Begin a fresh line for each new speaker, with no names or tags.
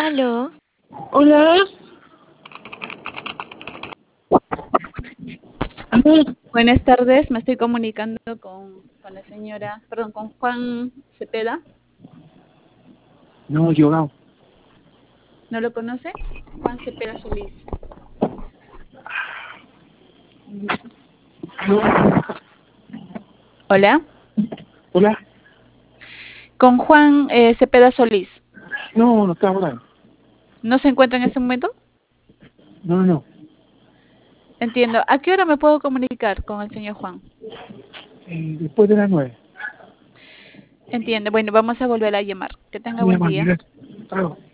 Aló,
Hola. Aló.
Buenas tardes, me estoy comunicando con la señora, perdón, con Juan Cepeda.
No, yo no.
¿No lo conoce? Juan Cepeda Solís. Hola,
Hola.
con Juan Cepeda Solís.
No, no está hablando.
¿No se encuentra en este momento?
No, no.
Entiendo. ¿A qué hora me puedo comunicar con el señor Juan?
Después de las 9.
Entiendo. Bueno, vamos a volver a llamar. Que tenga
Muy
buen
amable,
día.
gracias. Hasta luego.